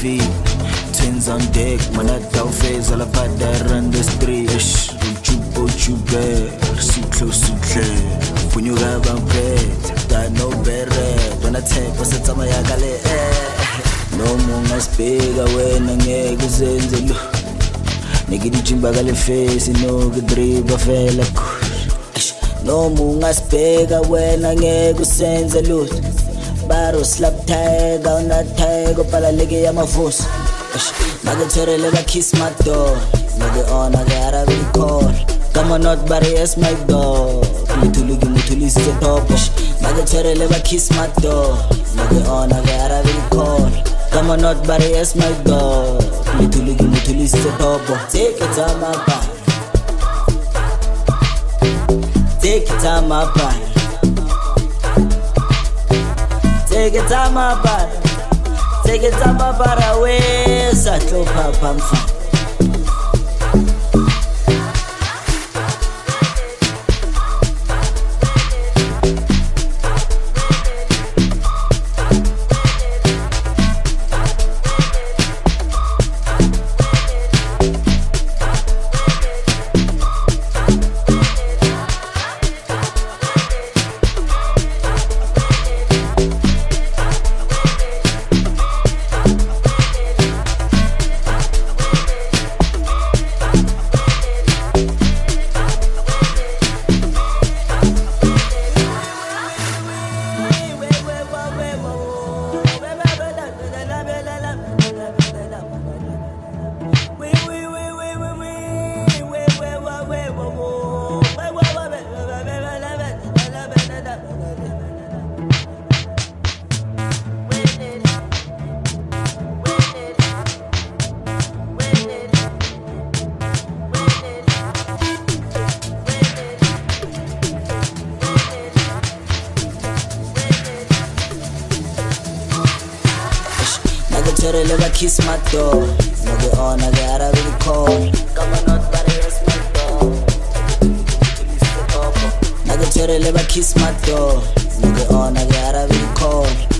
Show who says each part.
Speaker 1: feet. Twins on deck, man, that down face, all about that run the street. Don't you bet, so close to clear. When you have a bed, that no better. When I take what's the time I got it. No more speak away, nangeke uzenze lo. Nigijimba gale face, no gudriba fela kush. No more speak away, nangeke uzenze lo. Baro slap tag, on that tag, opala lege ya mafusa. Naga tere leva kiss my door. Naga on, naga arabi call. Come on, not bari as my dog. Mutuli se top. Naga tere leva kiss my door. Naga on, naga arabi call. Come on, not bari as my dog. Mutuli se top. Take it time, my bar. Take it time, my bar. Take it time, my bar. Take it time, my bar away. Satlo papa mfa. Tere leva kiss my door. Naga on, naga arabi call. Come on, not bari as my door. Naga tere leva kiss my door. Naga on, naga arabi call.